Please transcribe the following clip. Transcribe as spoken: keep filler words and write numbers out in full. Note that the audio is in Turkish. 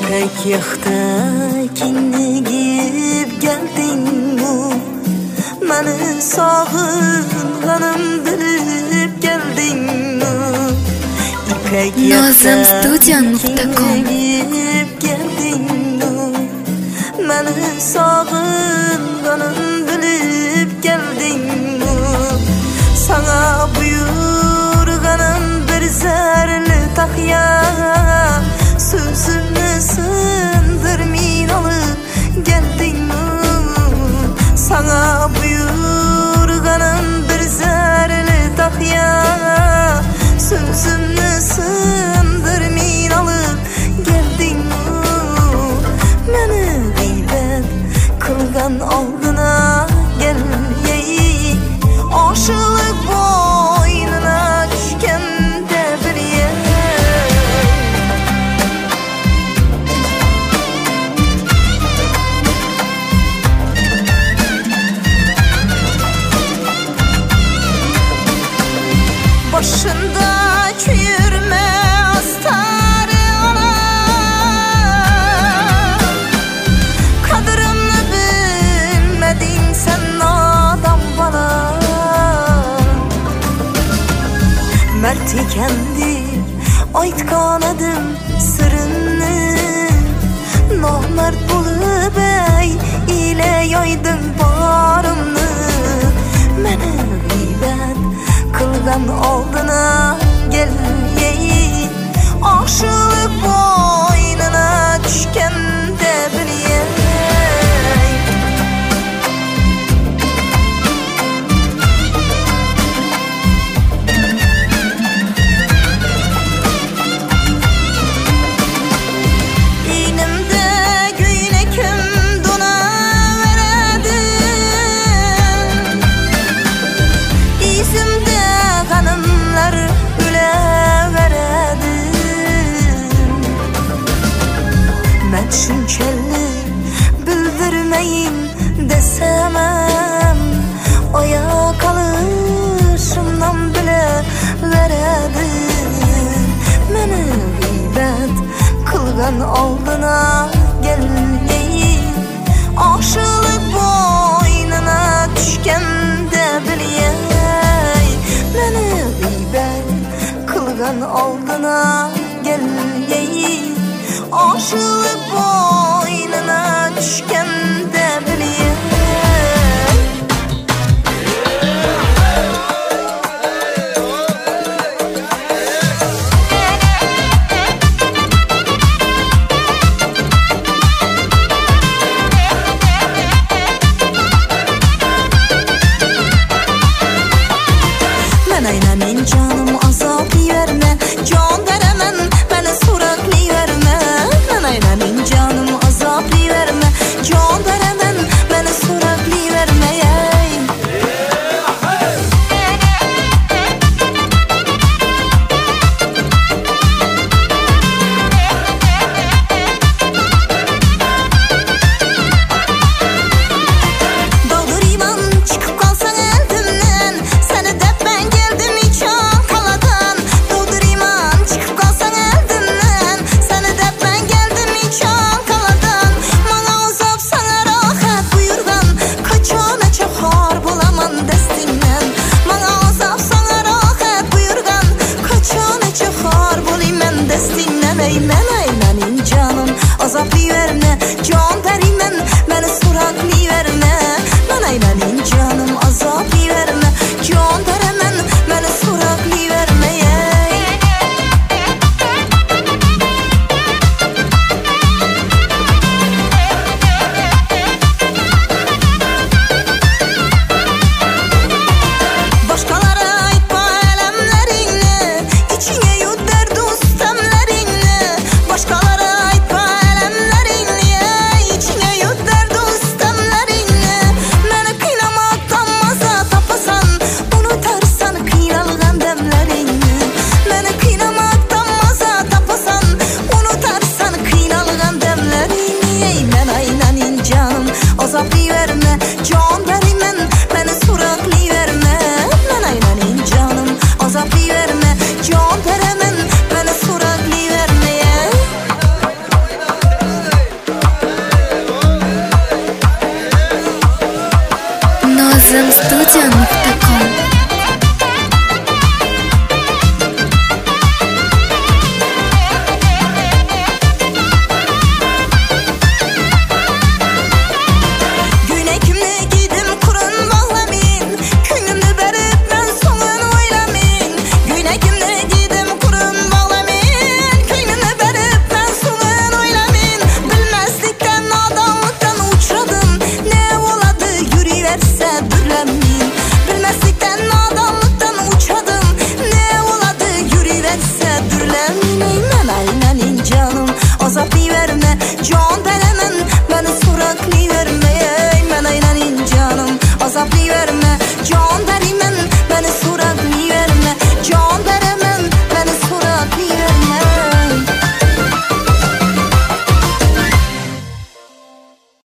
İpek yaktakini giyip geldin mi? Məni sağınğanım bilip geldin mi? İpek yaktakini giyip geldin mi? Məni sağınğanım bilip geldin mi? Sana buyurğanım bir zərli taxya, sözümü sındırmin alıp geldin mi? Sana buyurğanım bir zərli taxya, sözümü sındırmin alıp geldin mi? Məni qeybət kılgan aldına gelmeyik, aşılık boynuna düşkende bir yer. Başında çürüme astarı ana, kadrını bilmedin sen adam bana. Mert ikendi aytkan edim sırrını, namert bulup ey ile yaydın barımını. Məni gıybət kılgan aldına gelmeyik, aşılık boynuna düşkende bileyim. Düşünceli bildirmeyin desemem, aya kalışımdan bile veredim. Məni gıybət kılgan aldına